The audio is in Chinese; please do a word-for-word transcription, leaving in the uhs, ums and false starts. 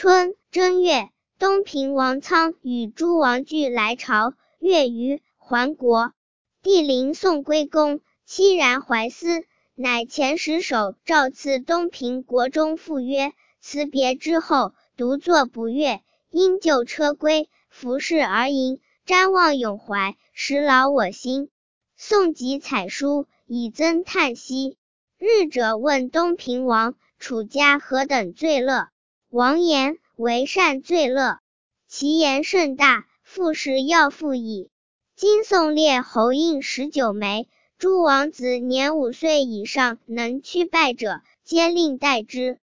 春正月，东平王苍与诸王俱来朝，月余还国。帝临宋归公，凄然怀思，乃遣使手诏赐东平国中赋曰：辞别之后，独坐不悦，因就车归，服侍而迎，瞻望永怀，实劳我心。宋即采书，以增叹息。日者问东平王，楚家何等罪乐？王言：为善罪乐。其言甚大，复是要复矣。今宋列侯印十九枚，诸王子年五岁以上能驱拜者，皆令代之。